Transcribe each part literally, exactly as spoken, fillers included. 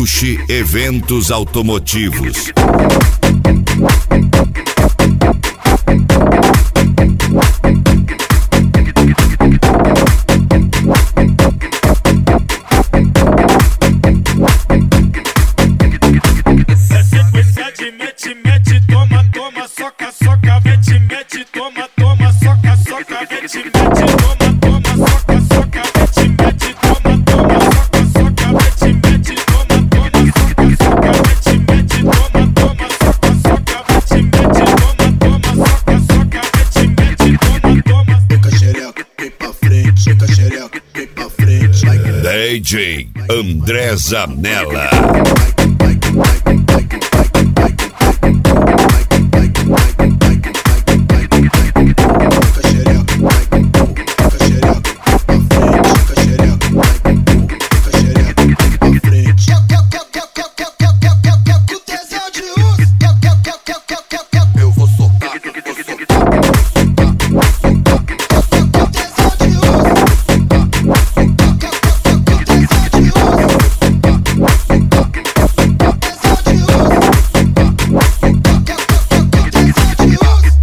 Deluxe Eventos Automotivos. Sequência de mete, mete, toma, toma, soca, soca, mete, mete, toma, toma, soca, soca, mete, mete, toma, toma, soca, soca, mete, mete, toma, toma, soca, soca, mete, mete, toma, toma, soca, soca, mete, mete, toma, toma, soca, soca, mete, mete, toma, toma, soca, soca, mete, mete, toma, toma. Fica xereca, vem pra frente, fica xereca, vem pra frente. D J André Zanella.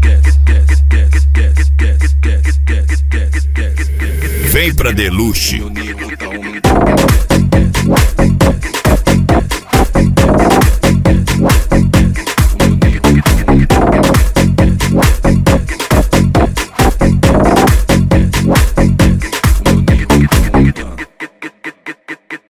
Vem pra Deluxe